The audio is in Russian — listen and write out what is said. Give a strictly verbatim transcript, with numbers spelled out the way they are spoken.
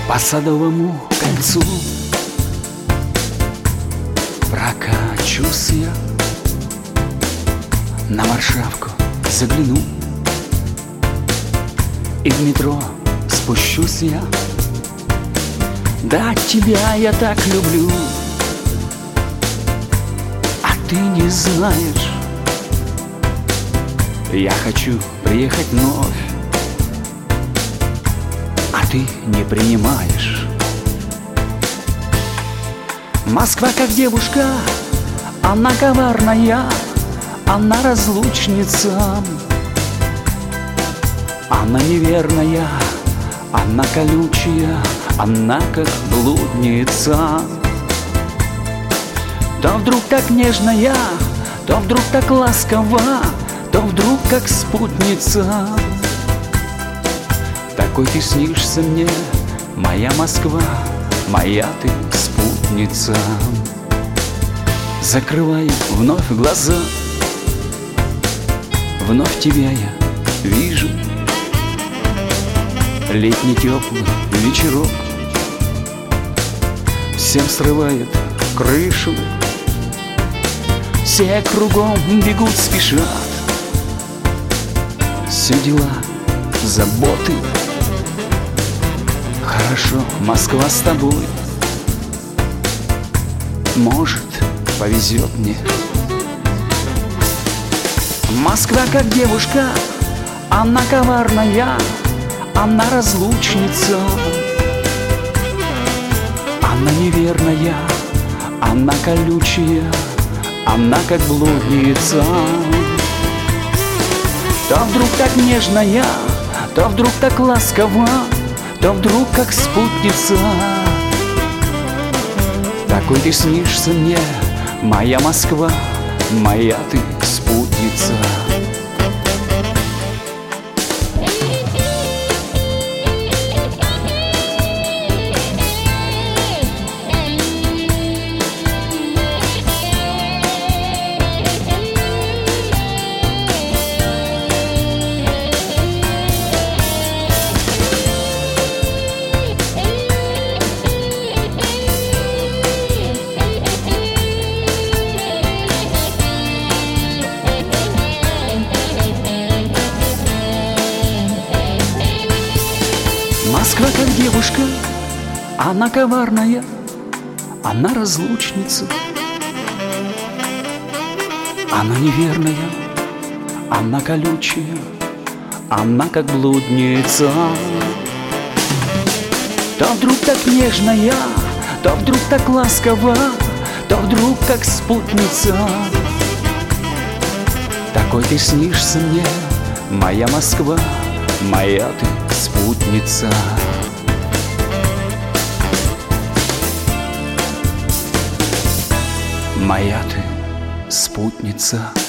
По Садовому кольцу прокачусь я, на Варшавку загляну, и в метро спущусь я. Да, тебя я так люблю, а ты не знаешь. Я хочу приехать вновь, а ты не принимаешь. Москва как девушка, она коварная, она разлучница, она неверная, она колючая, она как блудница. То вдруг так нежная, то вдруг так ласкова, то вдруг как спутница. Такой ты снишься мне, моя Москва, моя ты спутница. Закрываю вновь глаза, вновь тебя я вижу. Летний теплый вечерок всем срывает крышу. Все кругом бегут, спешат, все дела, заботы. Хорошо, Москва, с тобой. Может, повезет мне. Москва как девушка, она коварная, она разлучница, она неверная, она колючая, она как блудница. То вдруг так нежная, то вдруг так ласкова, то вдруг как спутница. Такой ты снишься мне, моя Москва, моя ты спутница. Москва как девушка, она коварная, она разлучница, она неверная, она колючая, она как блудница. То вдруг так нежная, то вдруг так ласкова, то вдруг как спутница. Такой ты снишься мне, моя Москва, моя ты спутница. Моя ты спутница.